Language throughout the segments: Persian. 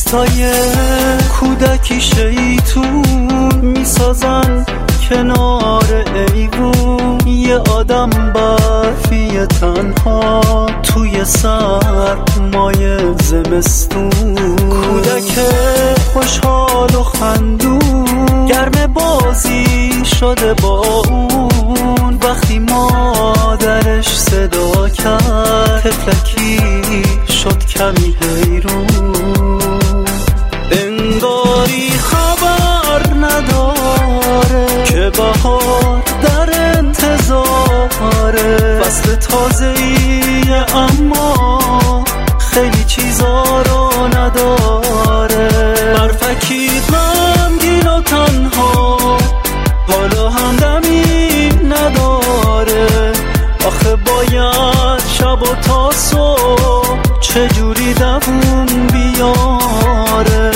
دستای کودکی شیطون میسازن کنار ایوون، یه آدم برفی تنها توی سرمای زمستون. کودک خوشحال و خندون گرم بازی شده با اون، وقتی مادرش صدا کرد طفلکی شد کمی حیرون. انگاری خبر نداره که بهار در انتظاره، فصل تازه‌ایه اما خیلی چیزا رو نداره. برفکی غمگین و تنها حالا همدمی نداره، آخه باید شب و تا صبح چجوری دووم بیاره.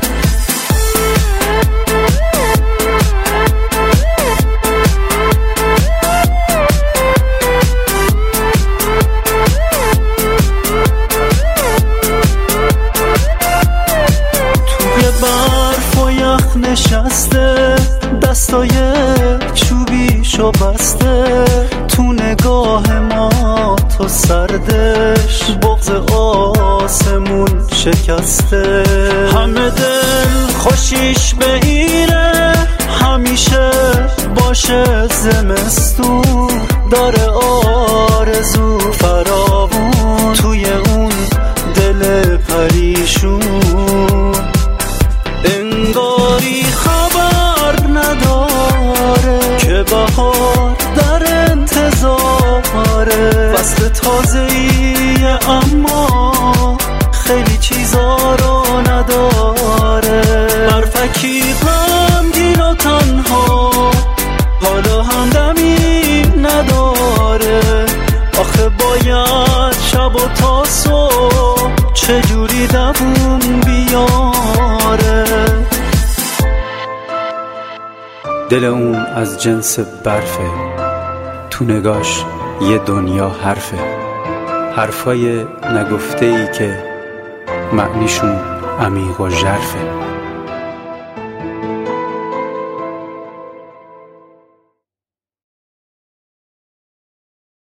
نشسته دستای چوبیشو بسته، تو نگاه ما تو سردش بغض آسمون شکسته. همه دل خوشیش بگیره همیشه باشه زمستون، داره آرزو فراوون توی اون دل پریشون. انگاری خبر نداره که بهار در انتظاره، فصل تازه‌ایه اما خیلی چیزا رو نداره. برفکی غمگین و تنها حالا همدمی نداره، آخه باید شب و تا صبح چجوری دووم بیاره. دل اون از جنس برفه، تو نگاش یه دنیا حرفه، حرفای نگفته ای که معنیشون عمیق و ژرفه.